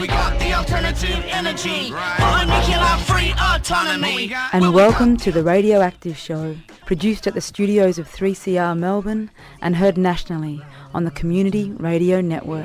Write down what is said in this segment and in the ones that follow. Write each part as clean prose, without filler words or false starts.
We got the alternative energy. Nuclear-free autonomy. And welcome to the Radioactive Show, produced at the studios of 3CR Melbourne and heard nationally on the Community Radio Network.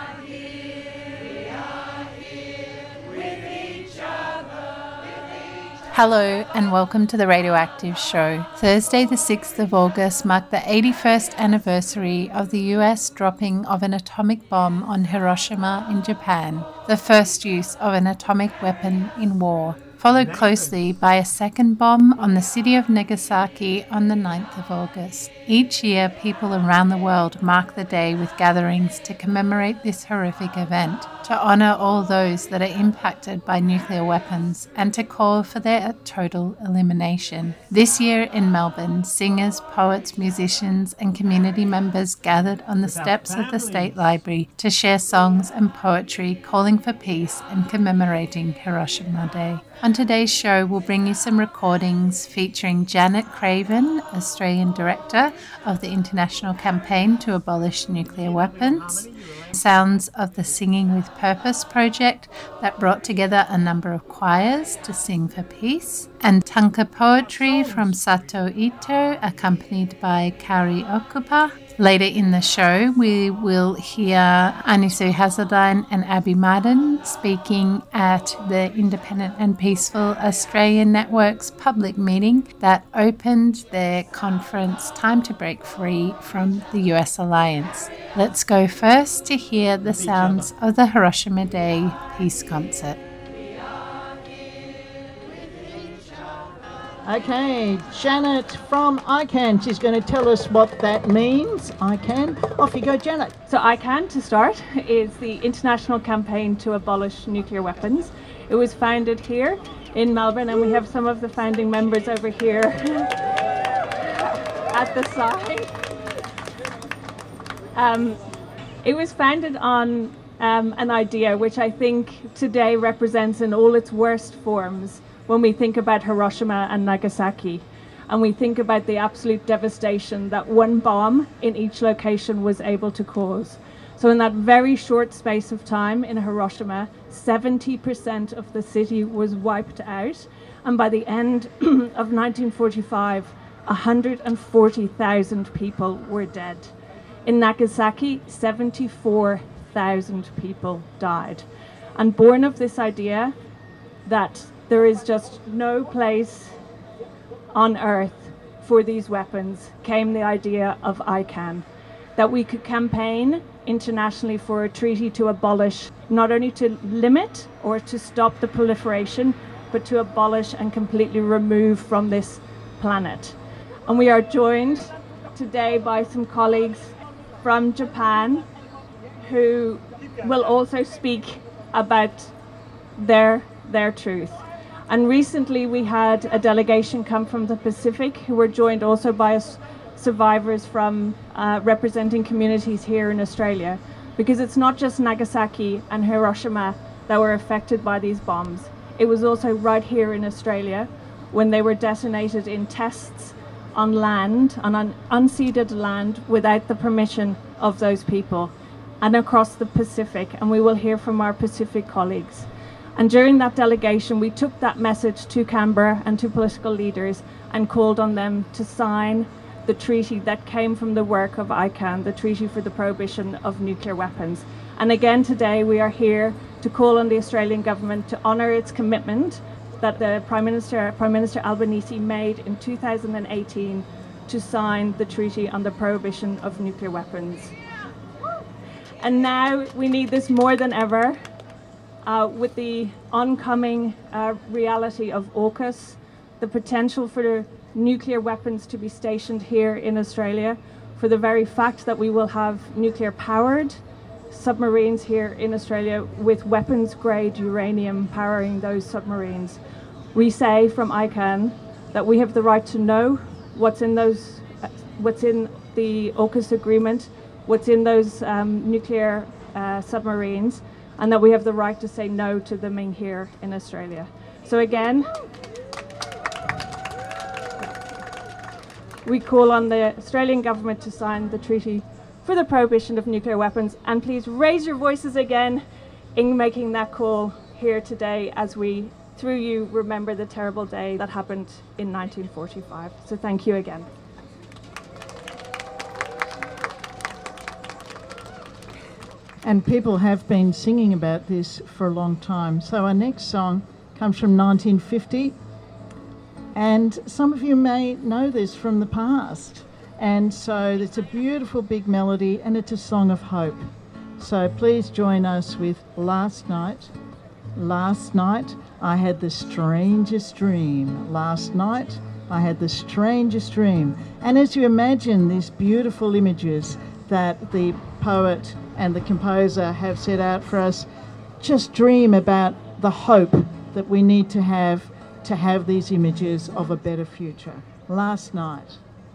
Hello and welcome to the Radioactive Show. Thursday the 6th of August marked the 81st anniversary of the US dropping of an atomic bomb on Hiroshima in Japan, the first use of an atomic weapon in war, followed closely by a second bomb on the city of Nagasaki on the 9th of August. Each year, people around the world mark the day with gatherings to commemorate this horrific event, to honour all those that are impacted by nuclear weapons, and to call for their total elimination. This year in Melbourne, singers, poets, musicians and community members gathered on the steps of the State Library to share songs and poetry calling for peace and commemorating Hiroshima Day. On today's show, we'll bring you some recordings featuring Janet Craven, Australian Director of the International Campaign to Abolish Nuclear Weapons, sounds of the Singing with Purpose project that brought together a number of choirs to sing for peace, and tanka poetry from Sato Ito, accompanied by Kari Okupa. Later in the show, we will hear Anisu Hazeldine and Abby Marden speaking at the Independent and Peaceful Australian Network's public meeting that opened their conference Time to Break Free from the US Alliance. Let's go first to hear the sounds of the Hiroshima Day Peace Concert. Okay, Janet from ICAN, she's going to tell us what that means. ICAN, off you go, Janet. So ICAN, to start, is the International Campaign to Abolish Nuclear Weapons. It was founded here in Melbourne, and we have some of the founding members over here at the side. It was founded on an idea which I think today represents in all its worst forms when we think about Hiroshima and Nagasaki, and we think about the absolute devastation that one bomb in each location was able to cause. So in that very short space of time in Hiroshima, 70% of the city was wiped out, and by the end of 1945, 140,000 people were dead. In Nagasaki, 74,000 people died. And born of this idea that there is just no place on earth for these weapons came the idea of ICAN, that we could campaign internationally for a treaty to abolish, not only to limit or to stop the proliferation, but to abolish and completely remove from this planet. And we are joined today by some colleagues from Japan who will also speak about their truth. And recently we had a delegation come from the Pacific who were joined also by survivors from representing communities here in Australia, because it's not just Nagasaki and Hiroshima that were affected by these bombs. It was also right here in Australia when they were detonated in tests on land, on unceded land, without the permission of those people, and across the Pacific. And we will hear from our Pacific colleagues. And during that delegation, we took that message to Canberra and to political leaders and called on them to sign the treaty that came from the work of ICAN, the Treaty for the Prohibition of Nuclear Weapons. And again today we are here to call on the Australian government to honour its commitment that the Prime Minister Albanese made in 2018 to sign the Treaty on the Prohibition of Nuclear Weapons. And now we need this more than ever. With the oncoming reality of AUKUS, the potential for nuclear weapons to be stationed here in Australia, for the very fact that we will have nuclear-powered submarines here in Australia with weapons-grade uranium powering those submarines. We say from ICAN that we have the right to know what's in the AUKUS agreement, what's in those nuclear submarines, and that we have the right to say no to them in here in Australia. So again, we call on the Australian government to sign the Treaty for the Prohibition of Nuclear Weapons, and please raise your voices again in making that call here today as we, through you, remember the terrible day that happened in 1945. So thank you again. And people have been singing about this for a long time. So our next song comes from 1950. And some of you may know this from the past. And so it's a beautiful big melody and it's a song of hope. So please join us with Last Night. Last night I had the strangest dream. Last night I had the strangest dream. And as you imagine these beautiful images that the poet and the composer have set out for us, just dream about the hope that we need to have these images of a better future. Last night.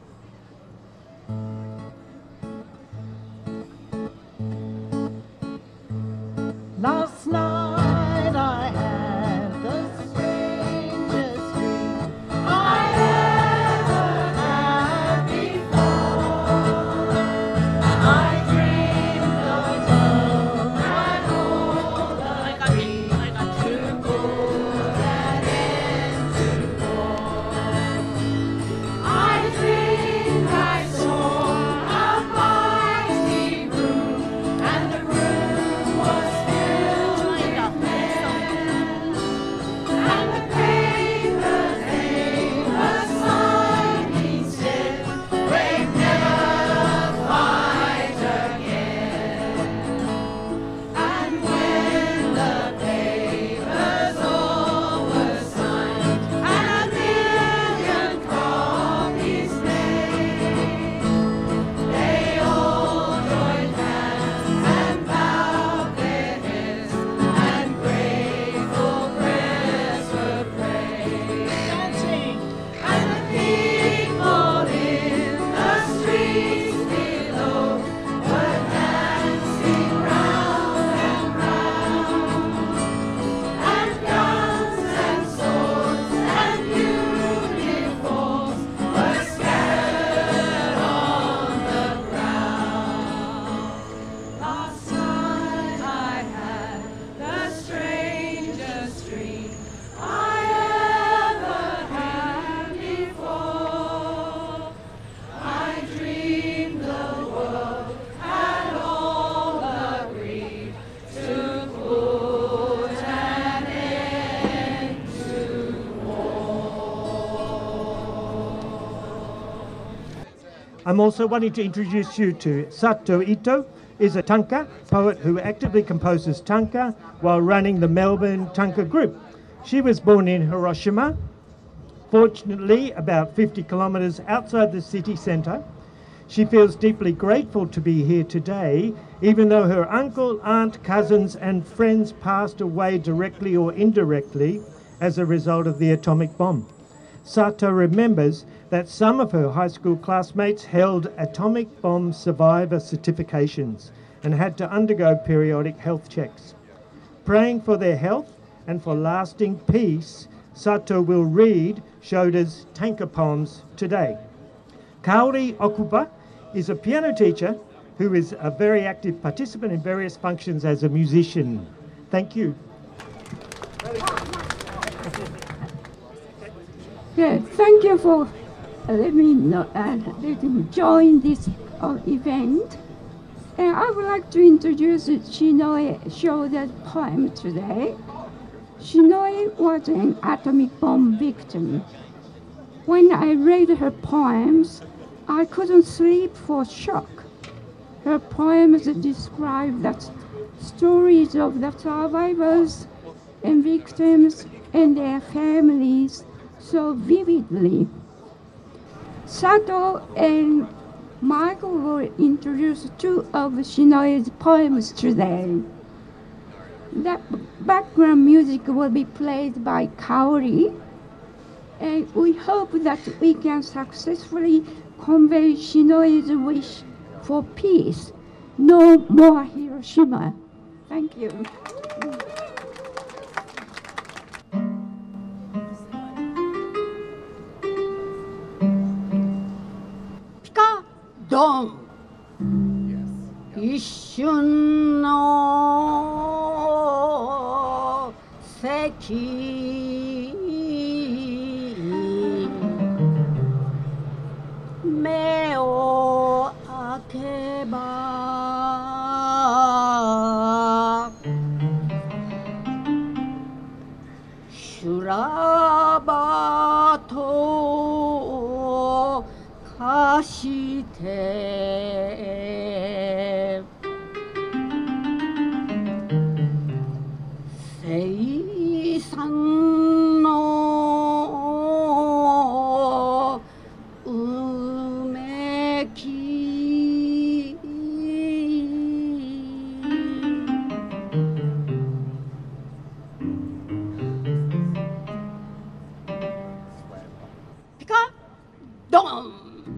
Last night I had the strangest dream I ever had before. I dreamed of love and all the dreams to good and end to war. I dreamed I saw a mighty room, and the room was filled with men, and the papers gave a sign he said, "We'd never fight again." And when the papers all were signed and a million copies made, they all joined hands and bowed their heads, and grateful prayers were prayed. Dancing, and the people in the streets below were dancing round and round, and guns and swords and uniforms were scattered on the ground. Last night I had the strangest dream I ever had before. I dreamed the world had all agreed to put an end to I'm also wanting to introduce you to Sato Ito, is a tanka poet who actively composes tanka while running the Melbourne Tanka Group. She was born in Hiroshima, fortunately about 50 kilometres outside the city centre. She feels deeply grateful to be here today, even though her uncle, aunt, cousins and friends passed away directly or indirectly as a result of the atomic bomb. Sato remembers that some of her high school classmates held atomic bomb survivor certifications and had to undergo periodic health checks. Praying for their health and for lasting peace, Sato will read Shoda's tanka poems today. Kaori Okuba is a piano teacher who is a very active participant in various functions as a musician. Thank you. Yeah, thank you for letting me join this event. And I would like to introduce Shinoe Shoda's poem today. Shinoe was an atomic bomb victim. When I read her poems, I couldn't sleep for shock. Her poems describe the stories of the survivors and victims and their families so vividly. Sato and Michael will introduce two of Shinoe's poems today. The background music will be played by Kaori, and we hope that we can successfully convey Shinoe's wish for peace. No more Hiroshima. Thank you. ドン、一瞬の目を開けば修羅場と化して生産のうめきピカドン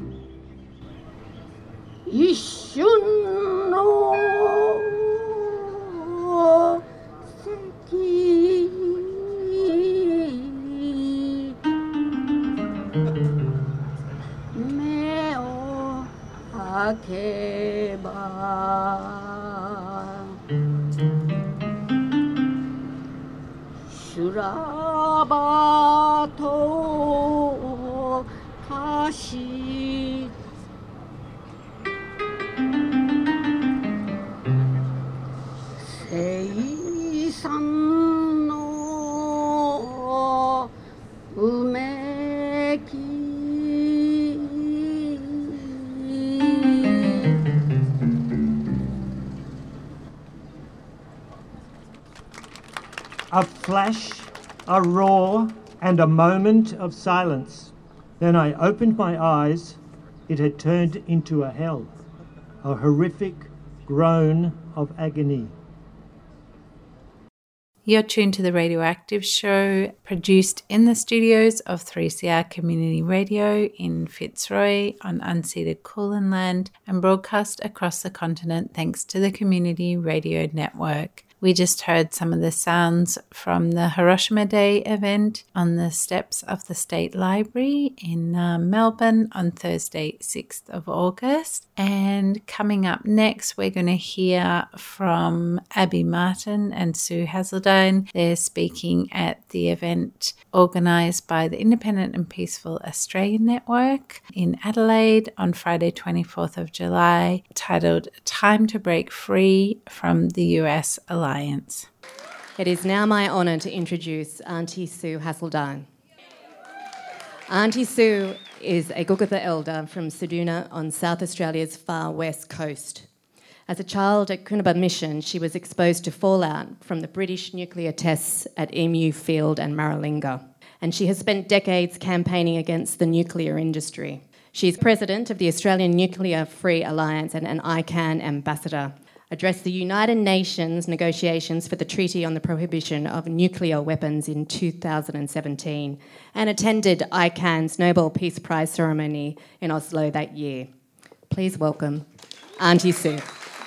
一瞬の席目を開けば修羅場と化し生産のうめき A flash, a roar, and a moment of silence. Then I opened my eyes. It had turned into a hell, a horrific groan of agony. You're tuned to the Radioactive Show, produced in the studios of 3CR Community Radio in Fitzroy on unceded Kulin land and broadcast across the continent thanks to the Community Radio Network. We just heard some of the sounds from the Hiroshima Day event on the steps of the State Library in Melbourne on Thursday, 6th of August. And coming up next, we're going to hear from Abby Martin and Sue Hazeldine. They're speaking at the event organised by the Independent and Peaceful Australian Network in Adelaide on Friday, 24th of July, titled Time to Break Free from the US Alliance. It is now my honour to introduce Auntie Sue Hazeldine. Auntie Sue is a Gugutha elder from Ceduna on South Australia's far west coast. As a child at Coonabba Mission, she was exposed to fallout from the British nuclear tests at Emu Field and Maralinga, and she has spent decades campaigning against the nuclear industry. She is president of the Australian Nuclear Free Alliance and an ICANN ambassador, addressed the United Nations negotiations for the Treaty on the Prohibition of Nuclear Weapons in 2017 and attended ICANN's Nobel Peace Prize ceremony in Oslo that year. Please welcome Auntie Sue.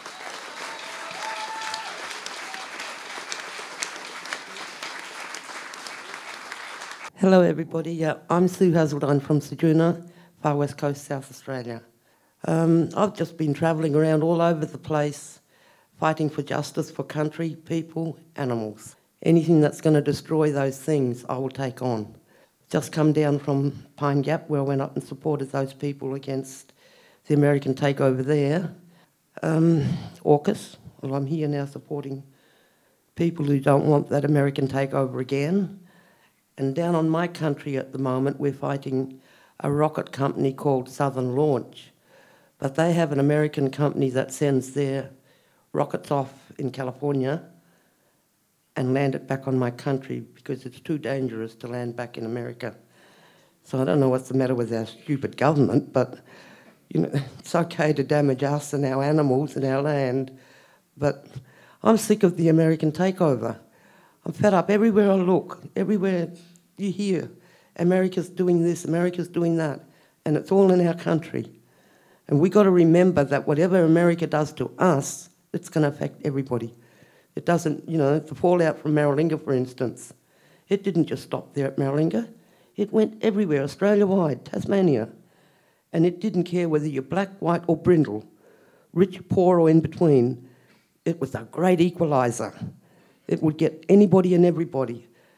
Hello everybody, I'm Sue Hazeldine from Ceduna, far west coast, South Australia. I've just been travelling around all over the place fighting for justice for country, people, animals. Anything that's going to destroy those things, I will take on. Just come down from Pine Gap, where I went up and supported those people against the American takeover there. AUKUS, well, I'm here now supporting people who don't want that American takeover again. And down on my country at the moment, we're fighting a rocket company called Southern Launch. But they have an American company that sends their rockets off in California and land it back on my country because it's too dangerous to land back in America. So I don't know what's the matter with our stupid government, but you know, it's okay to damage us and our animals and our land, but I'm sick of the American takeover. I'm fed up. Everywhere I look, everywhere you hear, America's doing this, America's doing that, and it's all in our country. And we got to remember that whatever America does to us, it's going to affect everybody. It doesn't, you know, the fallout from Maralinga, for instance, it didn't just stop there at Maralinga. It went everywhere, Australia-wide, Tasmania. And it didn't care whether you're black, white or brindle, rich, poor or in between. It was a great equaliser. It would get anybody and everybody.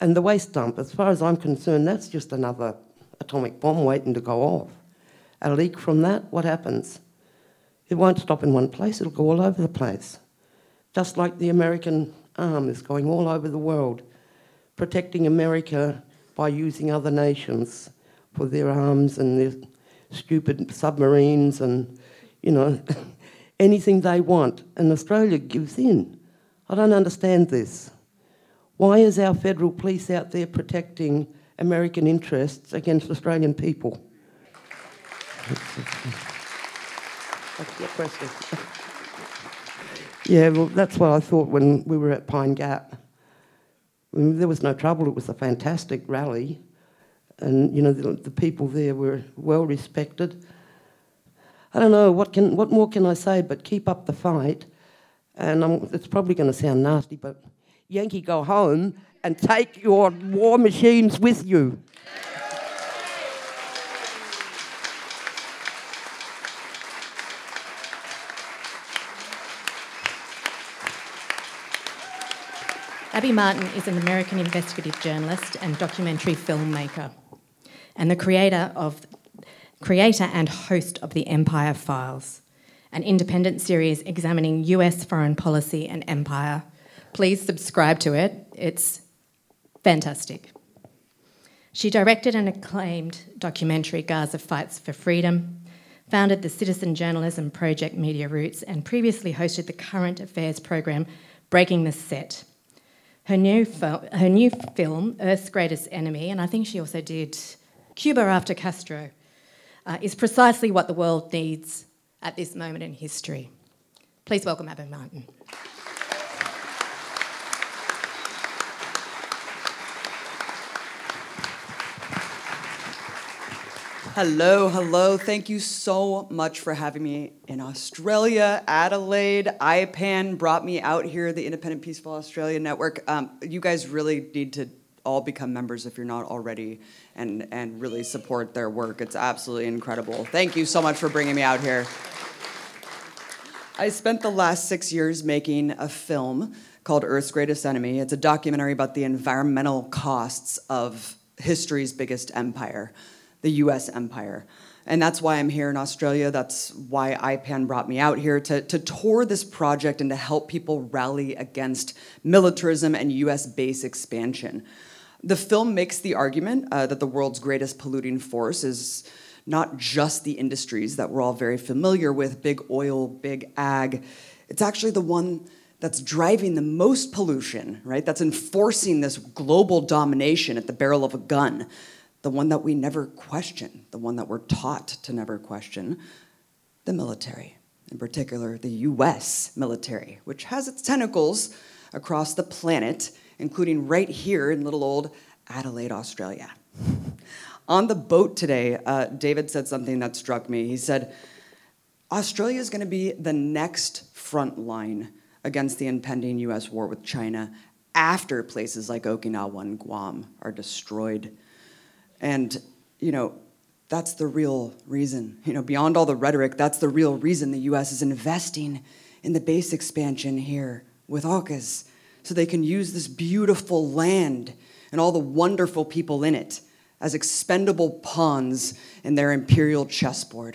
And the waste dump, as far as I'm concerned, that's just another atomic bomb waiting to go off. A leak from that, what happens? It won't stop in one place, it'll go all over the place. Just like the American arm is going all over the world, protecting America by using other nations for their arms and their stupid submarines and, anything they want. And Australia gives in. I don't understand this. Why is our federal police out there protecting American interests against Australian people? That's your question. Yeah, well, that's what I thought when we were at Pine Gap. There was no trouble. It was a fantastic rally. And, the people there were well respected. I don't know, what more can I say but keep up the fight. And it's probably going to sound nasty, but Yankee, go home and take your war machines with you. Abby Martin is an American investigative journalist and documentary filmmaker, and the creator and host of The Empire Files, an independent series examining US foreign policy and empire. Please subscribe to it. It's fantastic. She directed an acclaimed documentary, Gaza Fights for Freedom, founded the citizen journalism project Media Roots, and previously hosted the current affairs program Breaking the Set. Her new film, Earth's Greatest Enemy, and I think she also did Cuba After Castro, is precisely what the world needs at this moment in history. Please welcome Abby Martin. Hello. Thank you so much for having me in Australia, Adelaide. IPAN brought me out here, the Independent Peaceful Australia Network. You guys really need to all become members if you're not already and really support their work. It's absolutely incredible. Thank you so much for bringing me out here. I spent the last 6 years making a film called Earth's Greatest Enemy. It's a documentary about the environmental costs of history's biggest empire, the US empire. And that's why I'm here in Australia. That's why IPAN brought me out here to tour this project and to help people rally against militarism and US base expansion. The film makes the argument that the world's greatest polluting force is not just the industries that we're all very familiar with, big oil, big ag. It's actually the one that's driving the most pollution, right? That's enforcing this global domination at the barrel of a gun. The one that we never question, the one that we're taught to never question, the military, in particular the US military, which has its tentacles across the planet, including right here in little old Adelaide, Australia. On the boat today, David said something that struck me. He said, Australia is going to be the next front line against the impending US war with China after places like Okinawa and Guam are destroyed. And, that's the real reason. Beyond all the rhetoric, that's the real reason the US is investing in the base expansion here with AUKUS, so they can use this beautiful land and all the wonderful people in it as expendable pawns in their imperial chessboard.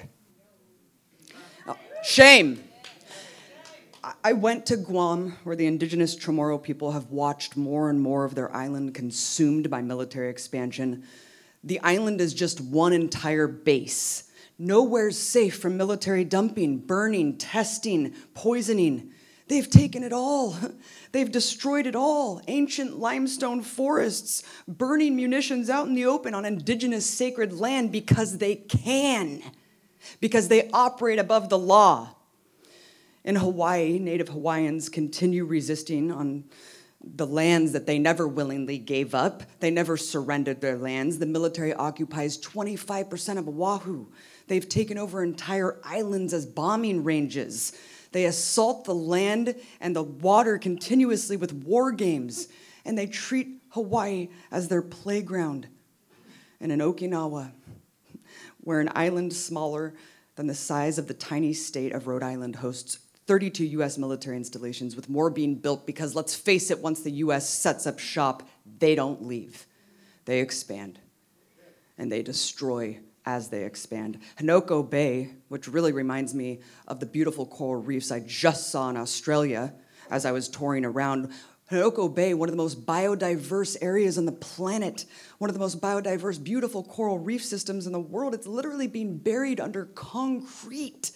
Shame. I went to Guam, where the indigenous Chamorro people have watched more and more of their island consumed by military expansion. The island is just one entire base. Nowhere's safe from military dumping, burning, testing, poisoning. They've taken it all. They've destroyed it all. Ancient limestone forests, burning munitions out in the open on indigenous sacred land because they can, because they operate above the law. In Hawaii, Native Hawaiians continue resisting on the lands that they never willingly gave up. They never surrendered their lands. The military occupies 25% of Oahu. They've taken over entire islands as bombing ranges. They assault the land and the water continuously with war games, and they treat Hawaii as their playground. And in Okinawa, where an island smaller than the size of the tiny state of Rhode Island hosts 32 US military installations, with more being built because, let's face it, once the US sets up shop, they don't leave. They expand. And they destroy as they expand. Henoko Bay, which really reminds me of the beautiful coral reefs I just saw in Australia as I was touring around. Henoko Bay, one of the most biodiverse areas on the planet, one of the most biodiverse, beautiful coral reef systems in the world. It's literally being buried under concrete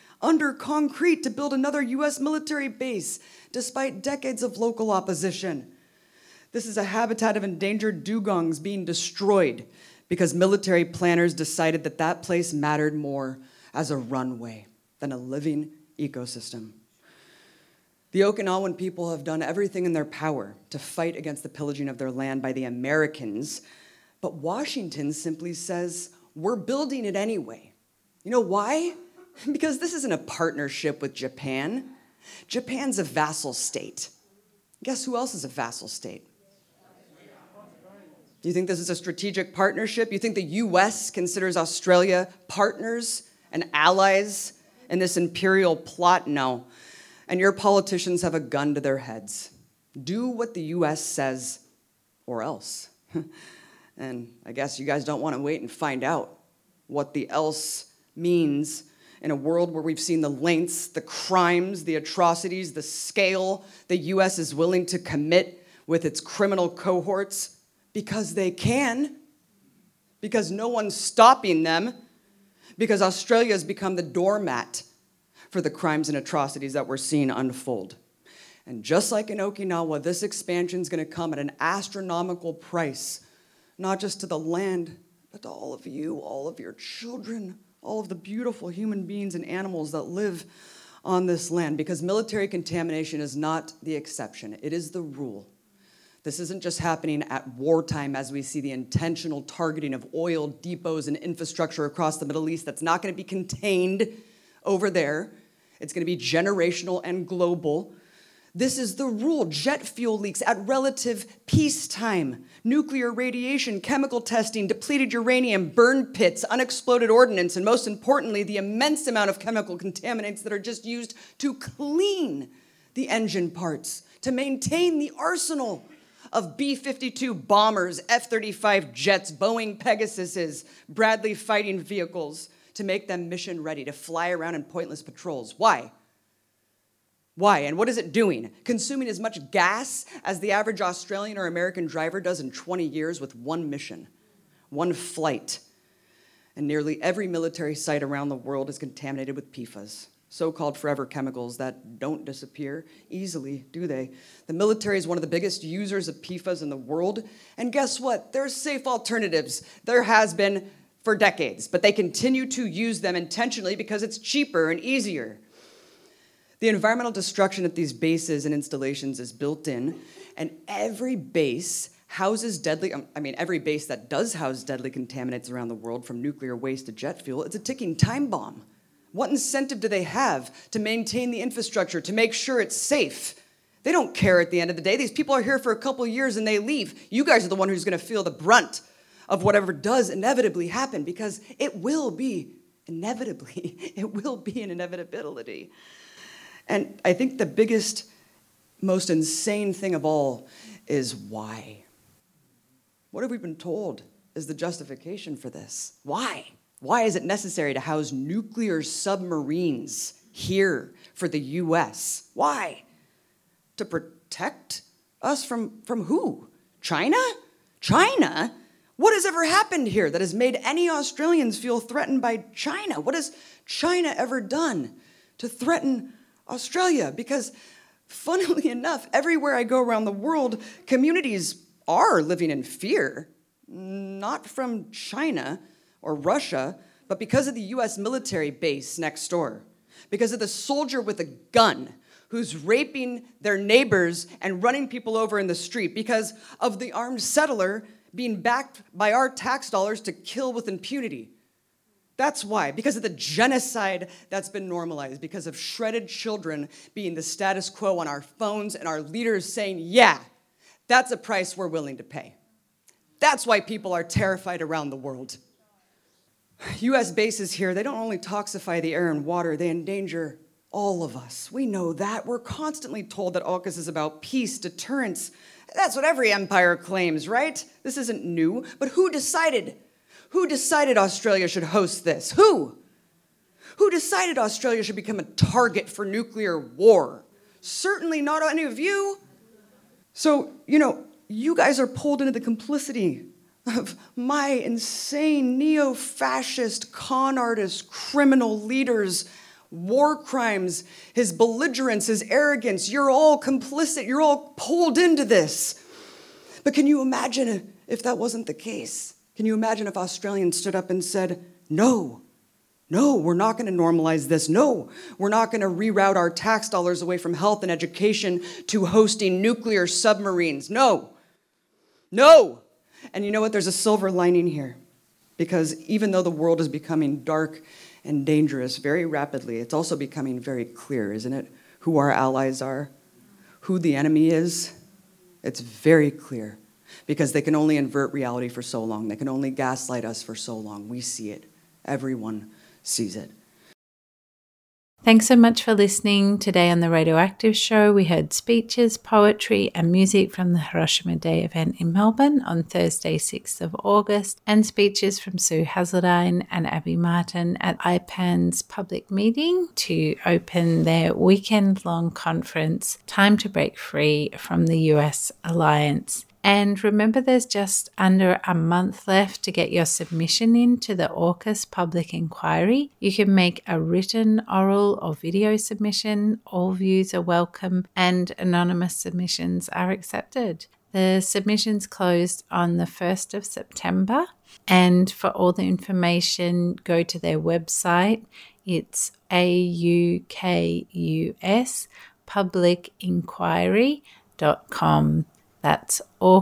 to build another US military base, despite decades of local opposition. This is a habitat of endangered dugongs being destroyed because military planners decided that that place mattered more as a runway than a living ecosystem. The Okinawan people have done everything in their power to fight against the pillaging of their land by the Americans, but Washington simply says, we're building it anyway. You know why? Because this isn't a partnership with Japan. Japan's a vassal state. Guess who else is a vassal state? Do you think this is a strategic partnership? You think the US considers Australia partners and allies in this imperial plot? No. And your politicians have a gun to their heads. Do what the US says, or else. And I guess you guys don't want to wait and find out what the else means in a world where we've seen the lengths, the crimes, the atrocities, the scale the US is willing to commit with its criminal cohorts because they can, because no one's stopping them, because Australia has become the doormat for the crimes and atrocities that we're seeing unfold. And just like in Okinawa, this expansion is going to come at an astronomical price, not just to the land, but to all of you, all of your children, all of the beautiful human beings and animals that live on this land, because military contamination is not the exception. It is the rule. This isn't just happening at wartime as we see the intentional targeting of oil depots and infrastructure across the Middle East. That's not going to be contained over there. It's going to be generational and global. This is the rule. Jet fuel leaks at relative peacetime, nuclear radiation, chemical testing, depleted uranium, burn pits, unexploded ordnance, and most importantly, the immense amount of chemical contaminants that are just used to clean the engine parts, to maintain the arsenal of B-52 bombers, F-35 jets, Boeing Pegasuses, Bradley fighting vehicles, to make them mission ready, to fly around in pointless patrols. Why? Why? And what is it doing? Consuming as much gas as the average Australian or American driver does in 20 years with one mission, one flight. And nearly every military site around the world is contaminated with PFAS, so-called forever chemicals that don't disappear easily, do they? The military is one of the biggest users of PFAS in the world. And guess what? There's safe alternatives. There has been for decades, but they continue to use them intentionally because it's cheaper and easier. The environmental destruction at these bases and installations is built in, and every base houses every base that does house deadly contaminants around the world, from nuclear waste to jet fuel, it's a ticking time bomb. What incentive do they have to maintain the infrastructure, to make sure it's safe? They don't care at the end of the day. These people are here for a couple of years and they leave. You guys are the one who's going to feel the brunt of whatever does inevitably happen, because it will be inevitably. It will be an inevitability. And I think the biggest, most insane thing of all is why. What have we been told is the justification for this? Why? Why is it necessary to house nuclear submarines here for the US? Why? To protect us from who? China? China? What has ever happened here that has made any Australians feel threatened by China? What has China ever done to threaten Australia? Because funnily enough, everywhere I go around the world, communities are living in fear, not from China or Russia, but because of the US military base next door, because of the soldier with a gun who's raping their neighbors and running people over in the street, because of the armed settler being backed by our tax dollars to kill with impunity. That's why, because of the genocide that's been normalized, because of shredded children being the status quo on our phones and our leaders saying, yeah, that's a price we're willing to pay. That's why people are terrified around the world. US bases here, they don't only toxify the air and water, they endanger All of us, we know that. We're constantly told that AUKUS is about peace, deterrence. That's what every empire claims, right? This isn't new. But who decided? Who decided Australia should host this? Who? Who decided Australia should become a target for nuclear war? Certainly not any of you. So, you guys are pulled into the complicity of my insane neo-fascist, con artist, criminal leaders, war crimes, his belligerence, his arrogance. You're all complicit. You're all pulled into this. But can you imagine if that wasn't the case? Can you imagine if Australians stood up and said, no, we're not going to normalize this. No, we're not going to reroute our tax dollars away from health and education to hosting nuclear submarines. No. And you know what? There's a silver lining here. Because even though the world is becoming dark and dangerous very rapidly, it's also becoming very clear, isn't it? Who our allies are, who the enemy is. It's very clear. Because they can only invert reality for so long. They can only gaslight us for so long. We see it. Everyone sees it. Thanks so much for listening. Today on The Radioactive Show, we heard speeches, poetry and music from the Hiroshima Day event in Melbourne on Thursday, 6th of August, and speeches from Sue Hazeldine and Abby Martin at IPAN's public meeting to open their weekend-long conference, Time to Break Free from the US Alliance. And remember, there's just under a month left to get your submission in to the AUKUS public inquiry. You can make a written, oral or video submission. All views are welcome and anonymous submissions are accepted. The submissions closed on the 1st of September. And for all the information, go to their website. It's AUKUS publicinquiry.com. That's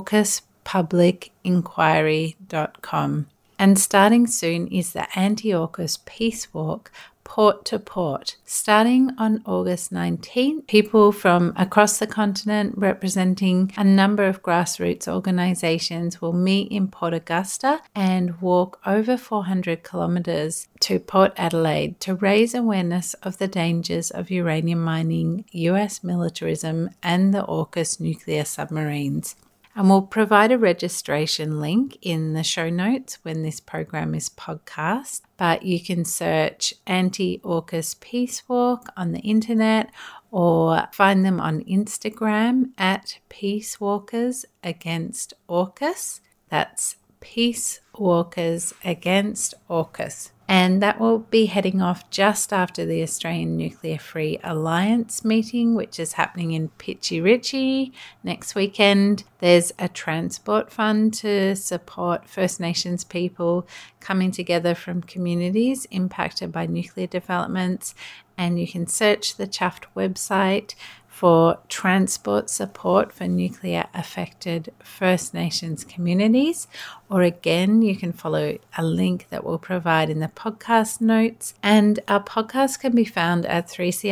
AUKUSpublicinquiry.com. And starting soon is the Anti-AUKUS Peace Walk, Port to Port. Starting on August 19th, people from across the continent representing a number of grassroots organisations will meet in Port Augusta and walk over 400 kilometres to Port Adelaide to raise awareness of the dangers of uranium mining, US militarism and the AUKUS nuclear submarines. And we'll provide a registration link in the show notes when this program is podcast. But you can search Anti-AUKUS Peace Walk on the internet or find them on Instagram at Peace Walkers Against AUKUS. That's Peace Walkers Against AUKUS. And that will be heading off just after the Australian Nuclear Free Alliance meeting, which is happening in Pitchi Ritchie next weekend. There's a transport fund to support First Nations people coming together from communities impacted by nuclear developments. And you can search the Chuffed website for transport support for nuclear affected First Nations communities. Or again, you can follow a link that we'll provide in the podcast notes. And our podcast can be found at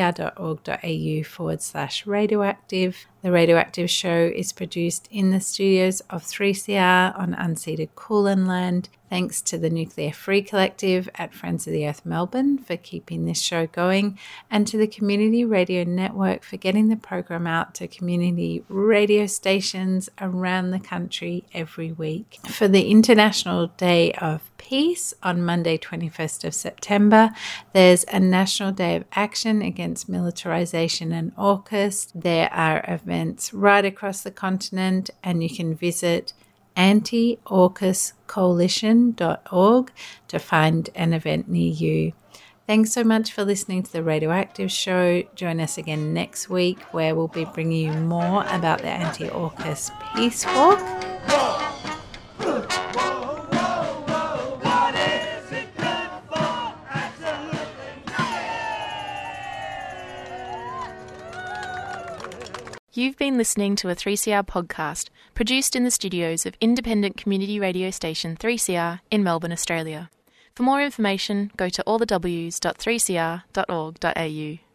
3cr.org.au/radioactive. The Radioactive Show is produced in the studios of 3CR on unceded Kulin land. Thanks to the Nuclear Free Collective at Friends of the Earth Melbourne for keeping this show going, and to the Community Radio Network for getting the program out to community radio stations around the country every week. For the International Day of Peace on Monday 21st of September, there's a National Day of Action against militarisation and AUKUS. There are events right across the continent, and you can visit antiaukuscoalition.org to find an event near you. Thanks so much for listening to The Radioactive Show. Join us again next week where we'll be bringing you more about the Anti-AUKUS Peace Walk. You've been listening to a 3CR podcast produced in the studios of independent community radio station 3CR in Melbourne, Australia. For more information, go to allthews.3cr.org.au.